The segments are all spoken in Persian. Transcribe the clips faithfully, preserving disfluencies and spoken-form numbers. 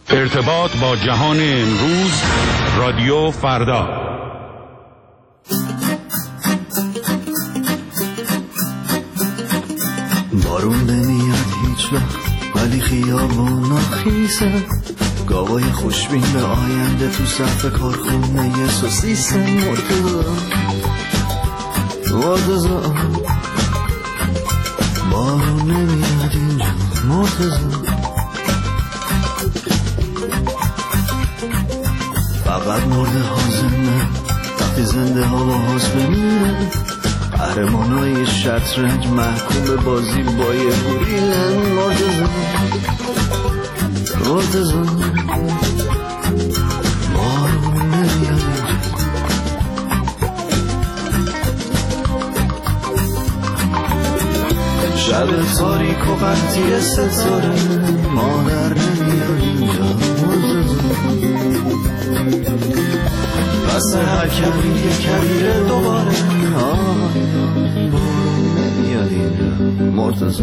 ارتباط با جهان امروز، رادیو فردا. بارون نمیاد هیچ وقت ولی خیابونا خیسه، گاوای خوشبین به آینده تو صف کارخونه یه سوسیسه. مرتضی مرتضی بارون نمیاد اینجا. مرتضی فقط مرده حازمه وقتی زنده ها با حاز بمیره. قهرمانای شطرنج محکوم به بازی با یه گوریلن. مرتضی مرتضی بارون نمیاد اینجا. شب تاریک و قطعی ستاره مادر نمیاد اینجا. مرتضی پس هر کمی یه کمیره دوباره بارون نمیاد اینجا. مرتضی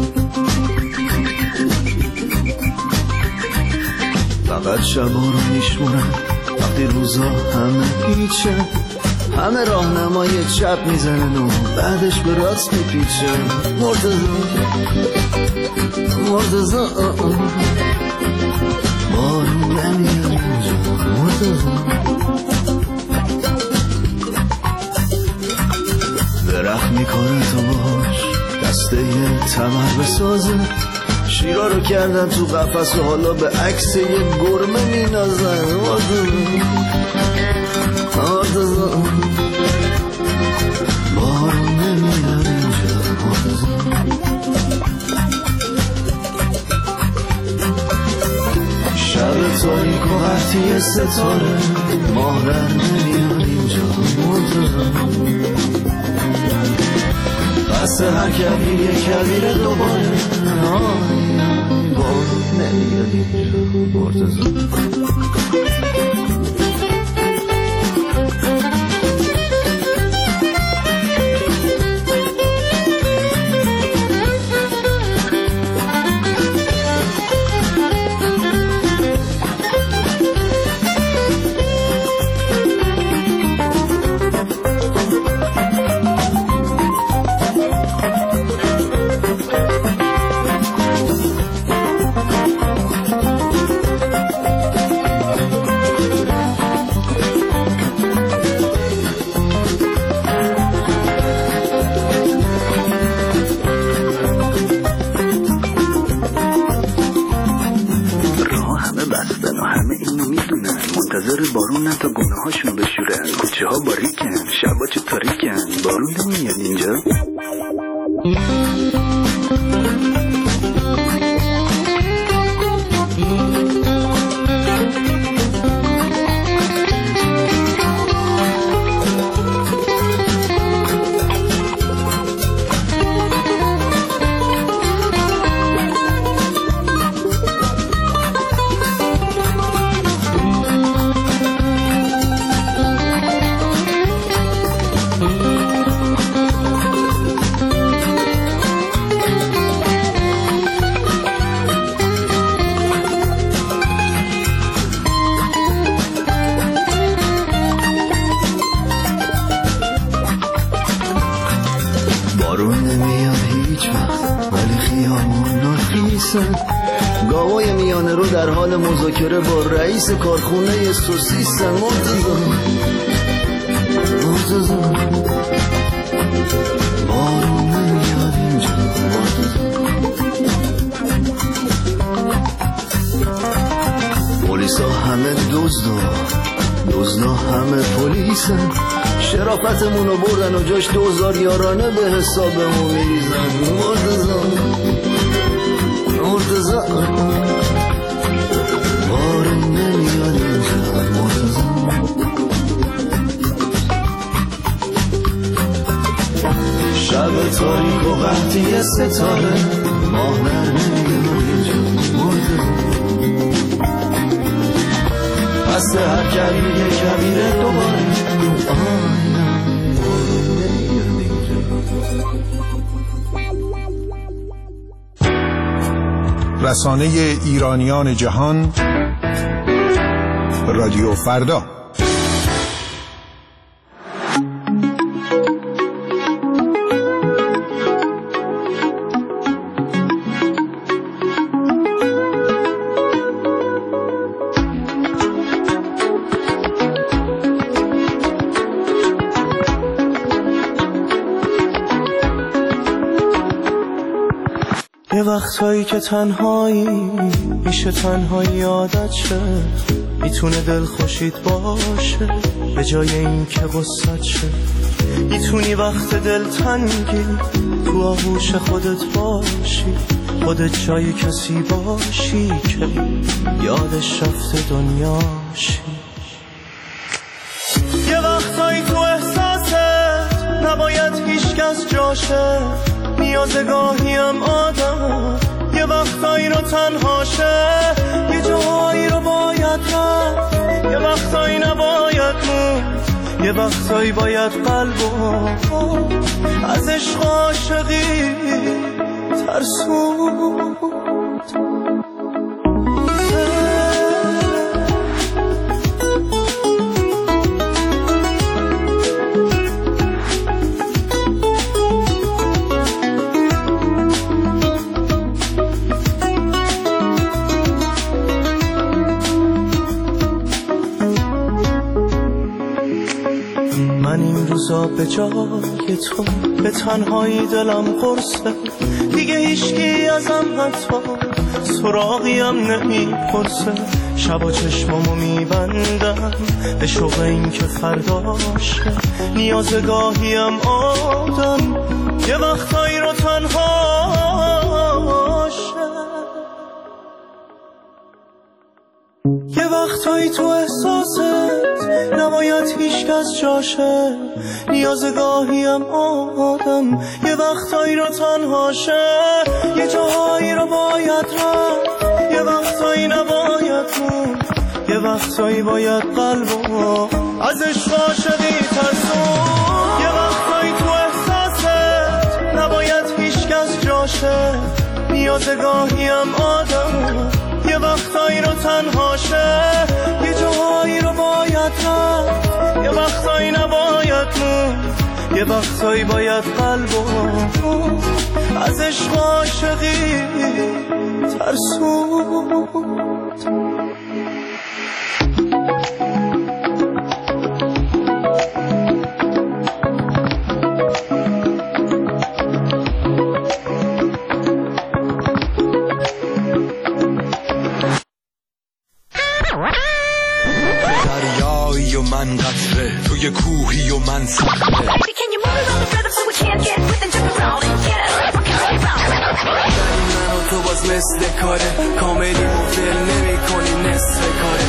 فقط شبا رو میشمونن وقتی روزا همه هیچه، همه راهنمای چپ میزنن و بعدش به راست میپیچه. مرتضی مرتضی بارون نمیاد اینجا. مرتضی درخت میکنه تو باش دسته یه تمر بسازه، شیرا رو کردن تو قفس و حالا به عکس یه گرمه مینازن. مرتضی مرتضی بارون نمیاد اینجا. مرتضی شب تاریک و قطعی ستاره مادر نمیاد اینجا. مرتضی پس هر کمی یه کبیره دوباره بارون نمیاد اینجا. مرتضی بارون تا گونه هاشون بشورن، کوچه ها باریکن، شبا چه تاریکن. بارون نمیاد اینجا. گاوای میانه رو در حال مذاکره با رئیس کارخونه سوسیسن. مرتضی مرتضی بارون نمیاد اینجا. پلیسا همه دزدا، دزدا همه پلیسن. شرافتمونو بردن و جاش دوزار یارانه به حسابمون میریزن. مرتضی مرتضی بارون نمیاد اینجا. مرتضی شب تاریک و قحطی ستاره مادر نمیاد اینجا. مرتضی پس هر کمی یه کمیره دوباره بارون نمیاد اینجا. رسانه ایرانیان جهان رادیو فردا. یه وقتایی که تنهایی میشه تنهایی عادت شه، میتونه دل خوشید باشه به جای این که غصت شه. میتونی وقت دل تنگی تو آغوش خودت باشی، خودت جای کسی باشی که یادش رفته دنیاشی. یه وقتایی تو احساست نباید هیچ کس جاشه، نیازه گاهیم آدم یه وقتایی رو تنهاشه، یه جاهایی رو باید رفت، یه وقتایی نباید موند، یه وقتایی باید قلبو از عشق عاشقی ترسوند. من این روزا به جای تو به تنهایی دلم قرصه، دیگه هیچکی ازم حتی سراغیم نمیپرسه. شبا چشمامو میبندم به شوق این که فرداشه، نیاز گاهیم آدم یه وقتایی رو تنهاشه. یه وقتایی تو احساست نباید هیچ کس جاشه، نیاز گاهیم آدم یه وقتایی رو تنهاشه، یه جاهایی رو باید رفت، یه وقتایی نباید موند، یه وقتایی باید قلبو از عشق عاشقی ترسون. یه وقتایی تو احساست نباید هیچ کس جاشه، نیاز گاهیم آدم یه وقتایی رو تنهاشه، یه جاهایی رو باید رفت، یه وقتایی نباید موند، یه وقتایی باید قلبو از عشق عاشقی ترسوند. دریایی و من قطره، توی کوهی و من صخره. من و تو باز مثل کاره، کاملی مفل نمی کنی نصف کاره.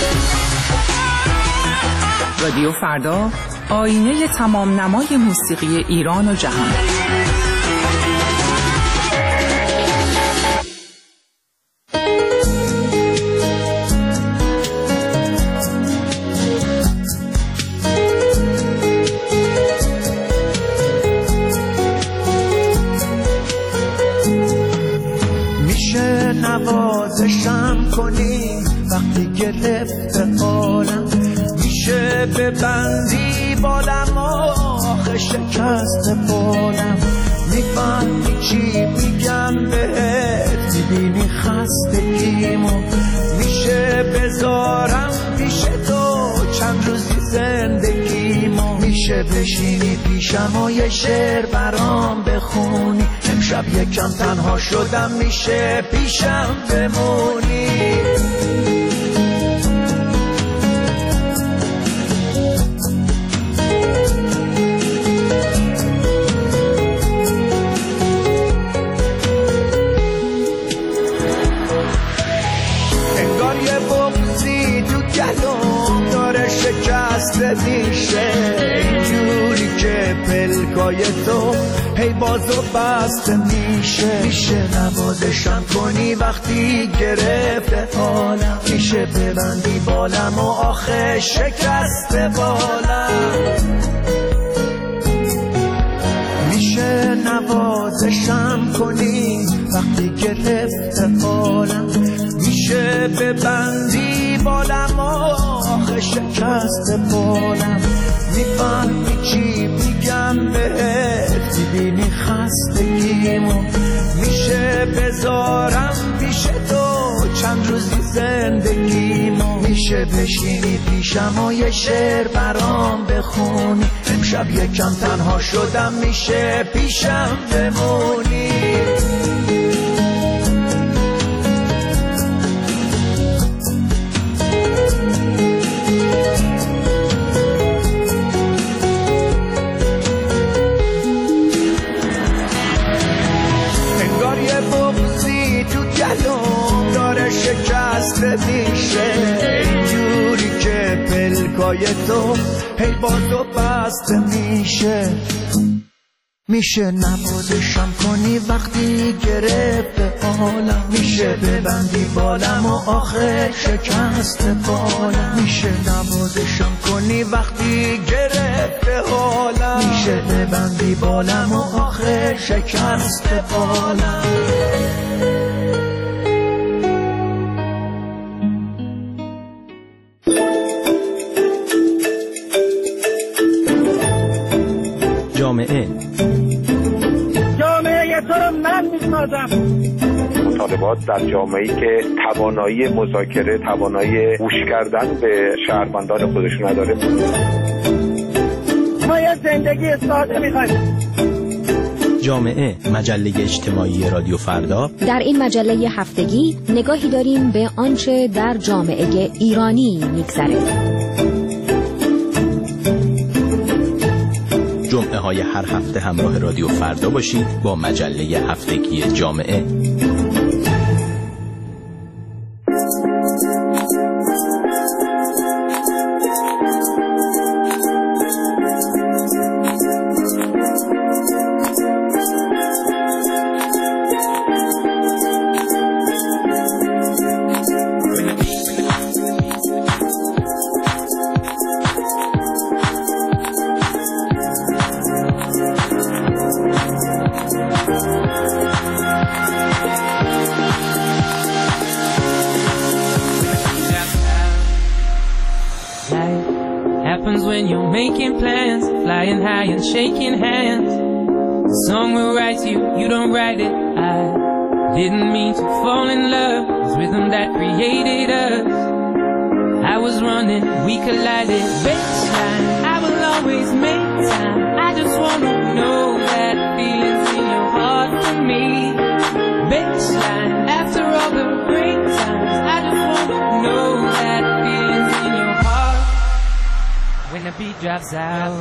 رادیو فردا، آینه تمام نمای موسیقی ایران و جهان. نوازشم کنی وقتی گرفته حالم، میشه ببندی بالم آخه شکست بالم. میفهمی چی میگم بهت، میبینی خستگیمو، میشه بذارم پیش تو چند روزی زندگیمو. میشه بشینی پیشم و یه شعر برام بخونی، امشب یکم تنها شدم میشه پیشم بمونی. انگار یه بغضی تو گلوم داره شکسته میشه، اینجوری که پلکای تو هی بازو بسته میشه. میشه نوازشم کنی وقتی گرفته حالم، میشه ببندی بالم و آخه شکسته بالم. میشه نوازشم کنی وقتی گرفته حالم، میشه ببندی بالم آخه شکست بالم. میفهمی چی میگم بهت، میبینی خستگیمو میشه بذارم پیش تو چند روزی زندگیمو. میشه بشینی پیشم و یه شعر برام بخونی، امشب یکم تنها شدم میشه پیشم بمونی. شکست میشه اینجوری که پلکای تو هی با تو بسته میشه. میشه نوازشم کنی وقتی گرفته حالم، میشه ببندی بالم و آخه شکست بالم. میشه نوازشم کنی وقتی گرفته حالم، میشه ببندی بالم و آخه شکست بالم. جامعه جامعه تو رو من میسازم. مطالبات در جامعه‌ای که توانایی مذاکره، توانایی گوش کردن به شهروندان خودش نداره. ما یه زندگی ساده می‌خوایم. جامعه، مجله اجتماعی رادیو فردا. در این مجله هفتگی نگاهی داریم به آنچه در جامعه ایرانی می‌گذره. جمعه های هر هفته همراه رادیو فردا باشید با مجله هفتگی جامعه. Shaking hands, the song will write you, you don't write it. I didn't mean to fall in love, it's rhythm that created us. I was running, we collided. Baseline, I will always make time. I just wanna know that feelings in your heart for me. Baseline, after all the great times, I just wanna know that feelings in your heart when the beat drops out.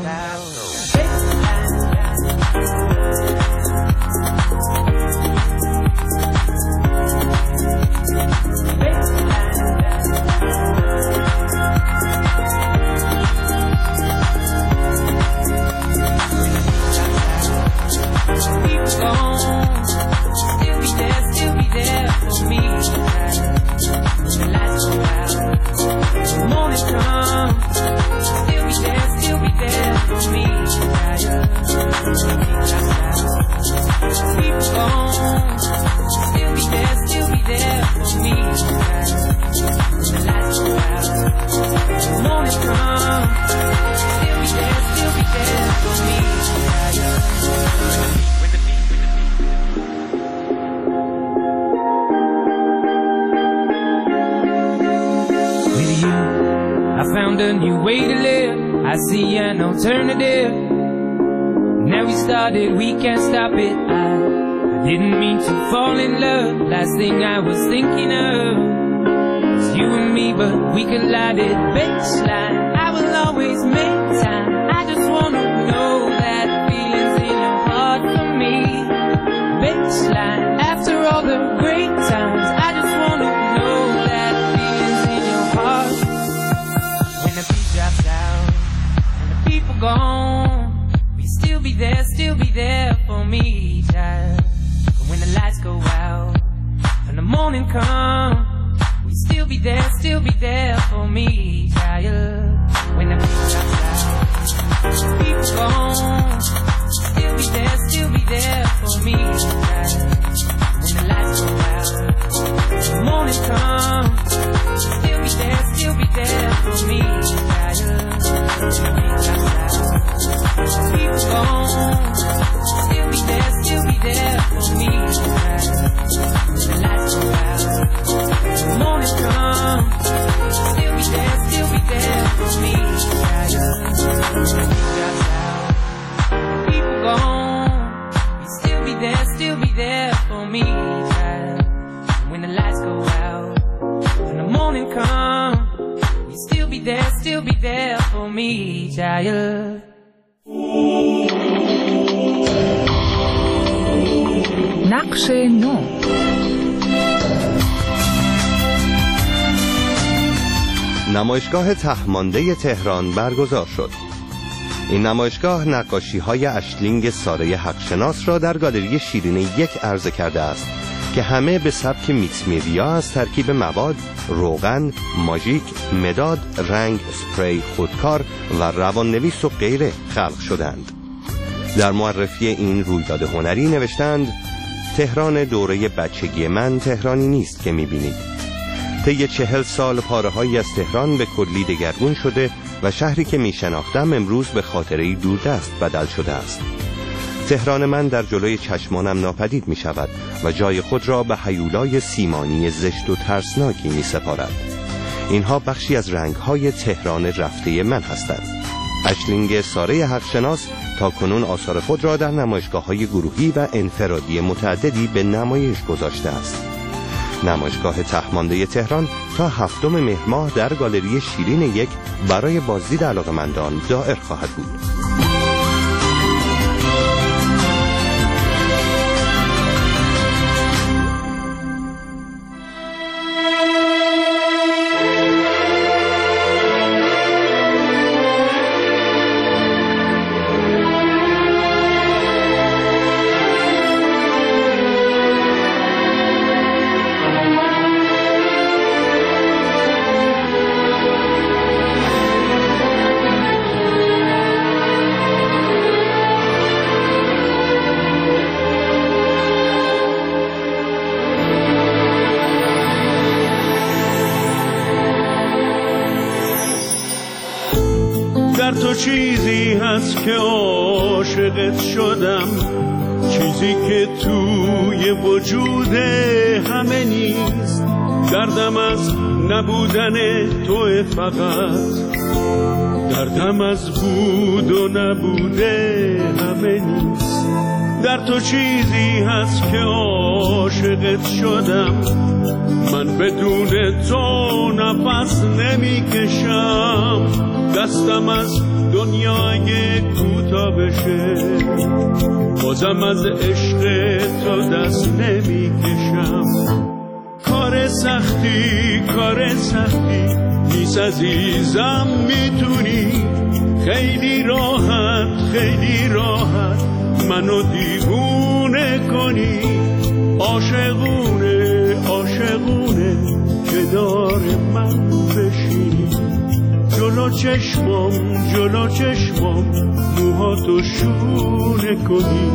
I see an alternative. Now we started, we can't stop it. I didn't mean to fall in love. Last thing I was thinking of was you and me, but we collided. Baseline, I will always make time. I just wanna know that feelings in your heart for me. Baseline, after all the great times, I just wanna know that feelings in your heart when the beat drops out. People gone, we still be there, still be there for me, child. But when the lights go out and the morning comes, we still be there, still be there for me, child. When the beat drops out, people gone, still be there, still be there for me, child. When the lights go out, the morning comes, still be there, still for me, child. نقش نو. نمایشگاه تهمانده تهران برگزار شد. این نمایشگاه نقاشی‌های اشلینگ ساره حقشناس را در گالری شیرین یک عرضه کرده است که همه به سبک میکس میدیا از ترکیب مواد، روغن، ماژیک، مداد، رنگ، اسپری، خودکار و روان‌نویس و غیره خلق شدند. در معرفی این رویداد هنری نوشتند: تهران دوره بچگی من تهرانی نیست که می‌بینید. طی چهل سال پاره‌هایی از تهران به کلی دگرگون شده و شهری که میشناختم امروز به خاطره‌ای دوردست بدل شده است. تهران من در جلوی چشمانم ناپدید می شود و جای خود را به هیولای سیمانی زشت و ترسناکی می سپارد. اینها بخشی از رنگ‌های تهران رفته من هستند. اشلینگ ساره حقشناس تا کنون آثار خود را در نمایشگاه‌های گروهی و انفرادی متعددی به نمایش گذاشته است. نمایشگاه تهمانده تهران تا هفتم مهر ماه در گالری شیرین یک برای بازدید علاقه‌مندان دائر خواهد بود. در تو چیزی هست که عاشقت شدم، چیزی که توی وجود همه نیست. دردم از نبودن تو فقط، دردم از بود و نبوده همه نیست. در تو چیزی هست که عاشقت شدم، من بدون تو نفس نمی کشم. دستم از دنیا اگه کوتاه بشه، بازم از عشق تو دست نمی کشم. کار سختی کار سختی نیست عزیزم، میتونی خیلی راحت خیلی راحت منو دیوونه کنی. عاشقونه عاشقونه کنار من بشینی، جلو چشمم جلو چشمم موهاتو شونه کنی.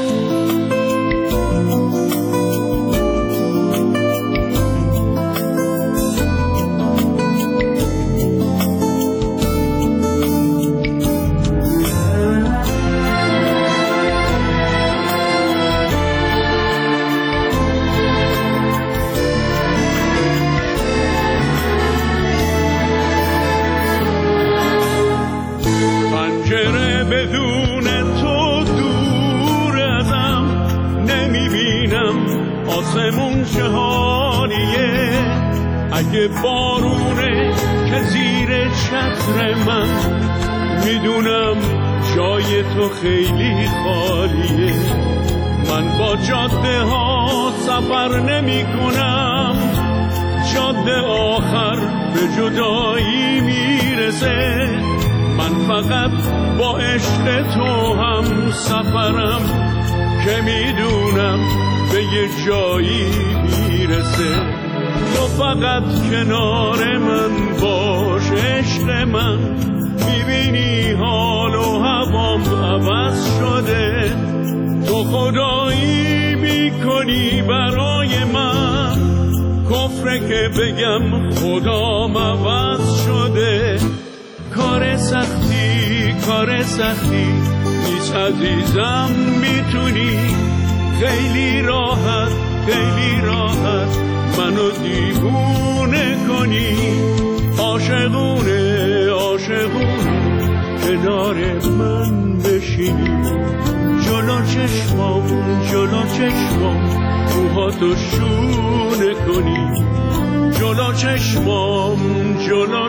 بدون تو دور ازم، نمیبینم آسمون چه حالیه. اگه بارونه که زیر چتر من، میدونم جای تو خیلی خالیه. من با جاده ها سفر نمی کنم، جاده آخر به جدایی میرسه. من فقط با عشق تو هم سفرم که میدونم به یه جایی میرسه. تو فقط کنار من باش عشق من، میبینی حال و هوام عوض شده. تو خدایی میکنی برای من، کفره که بگم خدام عوض شده. کار سختی کار سختی نیست عزیزم، میتونی خیلی راحت خیلی راحت منو دیوونه کنی. عاشقونه عاشقونه کنار من بشینی، جلو چشمم جلو چشمم موهاتو شونه کنی. جلو چشمام جلو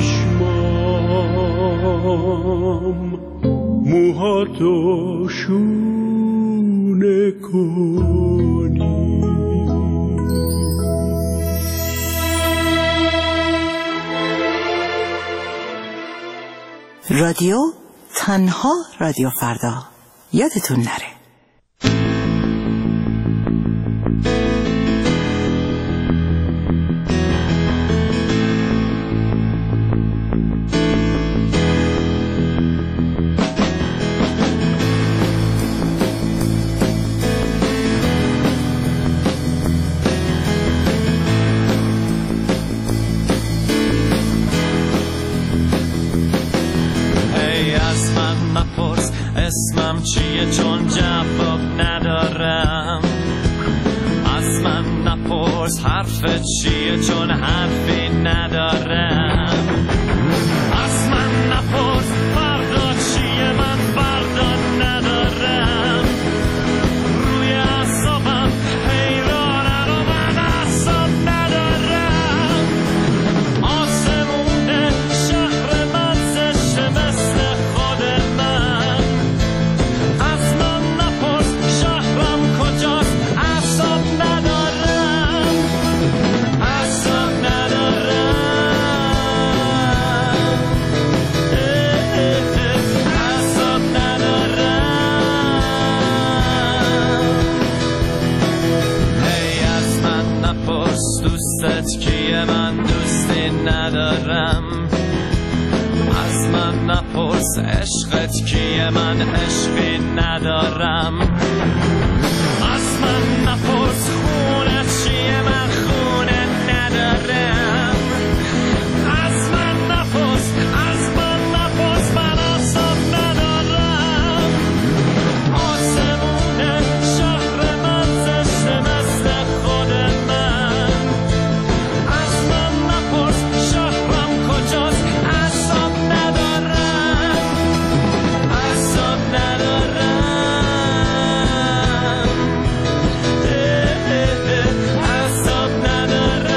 چشمام موهاتو شونه کنی. رادیو تنها رادیو فردا، یادتون نره. اسمم چیه چون جواب ندارم، از من نپرس حرفت چیه چون حرفی ندارم، از من نپرس فردا چیه من فردا ندارم، روی اعصابم حیرانم و من اعصاب ندارم، آسمون شهر من زشته مثل خود من، از من نپرس شهرم کجاست اعصاب ندارم، اعصاب ندارم، اعصاب ندارم. هی از من نپرس دوستت کیه من دوستی ندارم، از من نپرس عشقت کیه من عشقی ندارم، از من نپرس خونت چیه من خونه ندارم، از من نپرس از من نپرس من اعصاب ندارم، آسمون شهر من زشته مثل خود من، از من نپرس شهرم کجاست اعصاب ندارم، اعصاب ندارم، اعصاب ندارم.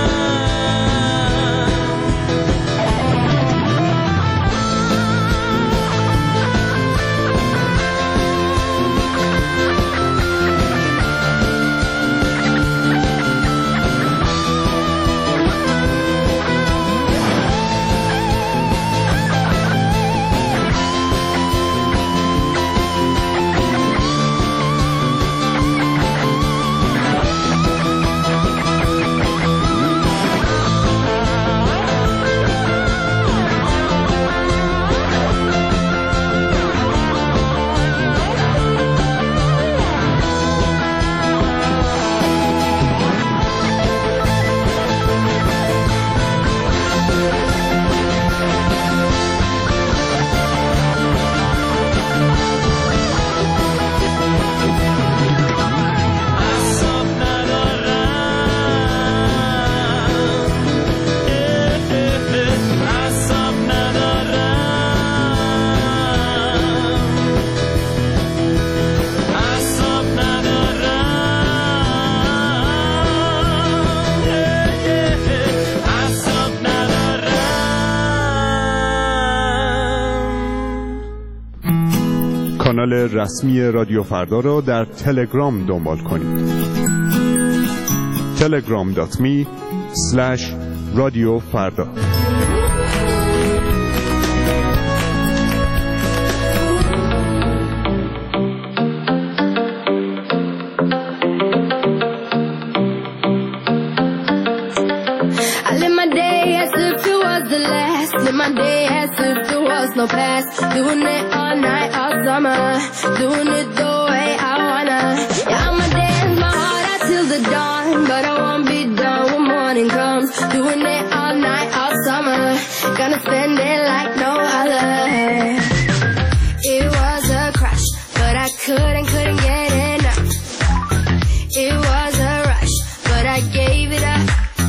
کانال رسمی رادیو فردا را در تلگرام دنبال کنید. تلگرام دات می اسلش رادیو فردا. No past, doing it all night, all summer, doing it the way I wanna. Yeah, I'ma dance my heart out till the dawn, but I won't be done when morning comes. Doing it all night, all summer, gonna spend it like no other. It was a crush, but I couldn't, couldn't get enough. It was a rush, but I gave it up.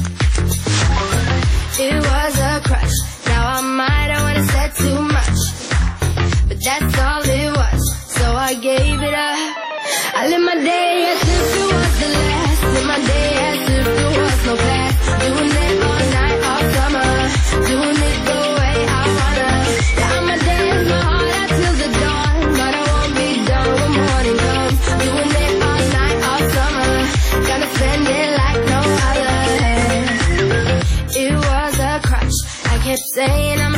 It was a crush, now I might have wanna said too much, but that's all it was, so I gave it up. I live my day as if it was the last, live my day as if there was no past, doing it kept saying I'm